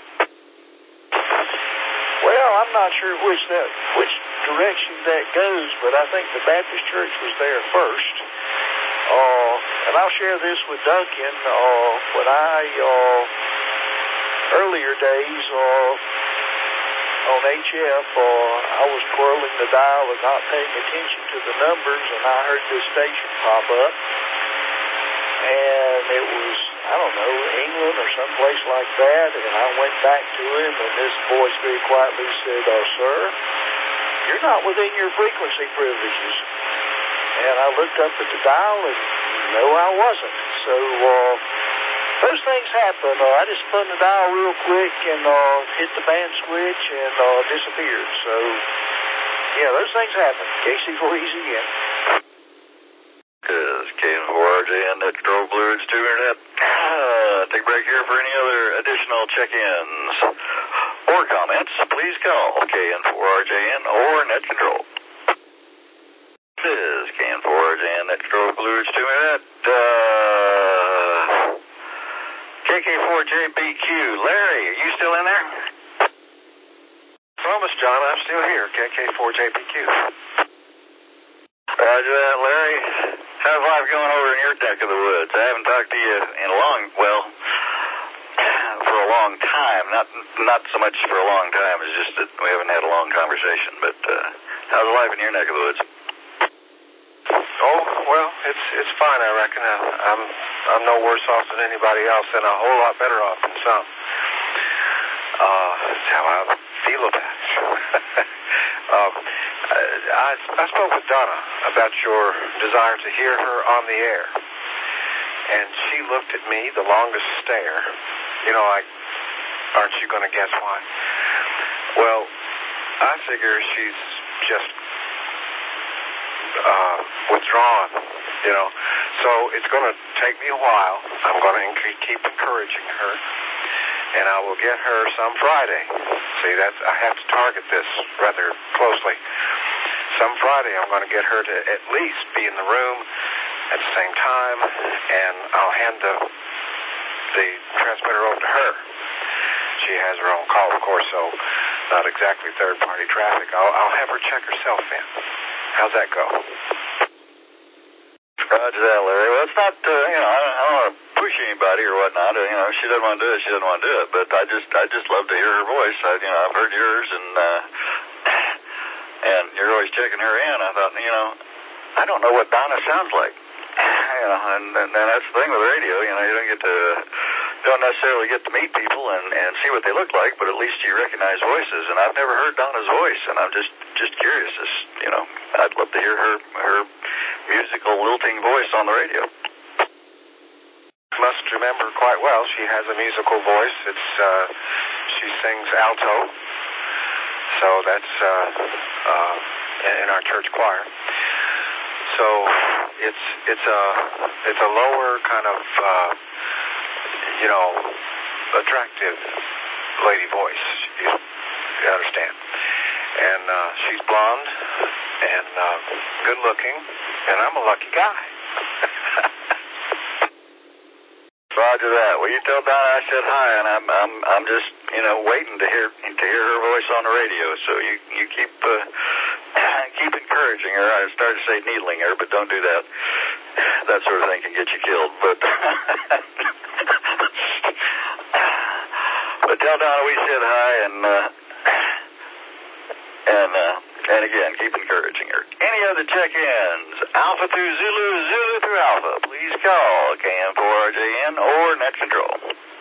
[SPEAKER 4] Well, I'm not sure which that which direction that goes, but I think the Baptist church was there first. Uh, and I'll share this with Duncan. Uh, when I uh, earlier days uh, on H F, uh, I was twirling the dial and not paying attention to the numbers, and I heard this station pop up, and it was, I don't know, England or someplace like that, and I went back to him, and this voice very quietly said, "Oh, sir, you're not within your frequency privileges." And I looked up at the dial, and no, I wasn't. So, uh, those things happen. Uh, I just spun the dial real quick and uh, hit the band switch and uh, disappeared. So, yeah, those things happen. K C four E Z N.
[SPEAKER 1] This is K N four R J N, that drove Blue Ridge two hundred. Uh, take a break here for any other additional check-ins or comments. Please call K N four R J N or Net Control. This is K N four R J N, that drove Blue Ridge two hundred. Uh... K K four J B Q. Larry, are you still in there?
[SPEAKER 5] Promise, John, I'm still here. K K four J B Q.
[SPEAKER 1] Roger that, Larry. How's life going over in your neck of the woods? I haven't talked to you in a long, well, for a long time. Not not so much for a long time. It's just that we haven't had a long conversation. But uh, how's life in your neck of the woods?
[SPEAKER 5] Oh, well, it's it's fine, I reckon. I'm I'm no worse off than anybody else, and a whole lot better off than some. Uh, that's how I feel about it. um, I, I spoke with Donna about your desire to hear her on the air, and she looked at me the longest stare. You know, like, aren't you going to guess why? Well, I figure she's just uh, withdrawn, you know. So it's going to take me a while. I'm going to keep encouraging her, and I will get her some Friday. See, that's, I have to target this rather closely. Some Friday I'm going to get her to at least be in the room at the same time, and I'll hand the, the transmitter over to her. She has her own call, of course, so not exactly third-party traffic. I'll, I'll have her check herself in. How's that go?
[SPEAKER 1] Roger that, Larry. Well, it's not, uh, you know, I don't, I don't want to push anybody or whatnot. You know, if she doesn't want to do it, she doesn't want to do it. But I just, I just love to hear her voice. I, you know, I've heard yours, and uh, and you're always checking her in. I thought, you know, I don't know what Donna sounds like. You know, and, and, and that's the thing with radio. You know, you don't get to, don't necessarily get to meet people and, and see what they look like, but at least you recognize voices. And I've never heard Donna's voice, and I'm just, just curious. As, you know, I'd love to hear her, her musical lilting voice on the radio.
[SPEAKER 5] Must remember quite well. She has a musical voice. It's uh, she sings alto, so that's uh, uh, in our church choir. So it's it's a it's a lower kind of uh, you know attractive lady voice. You, you understand? And uh, she's blonde and uh, good looking, and I'm a lucky guy.
[SPEAKER 1] Roger that. Well, you tell Donna I said hi, and I'm I'm I'm just you know waiting to hear to hear her voice on the radio. So you you keep uh, keep encouraging her. I started to say needling her, but don't do that. That sort of thing can get you killed. But but tell Donna we said hi, and uh, And, uh, and again, keep encouraging her. Any other check-ins? Alpha through Zulu, Zulu through Alpha. Please call K N four R J N or Net Control.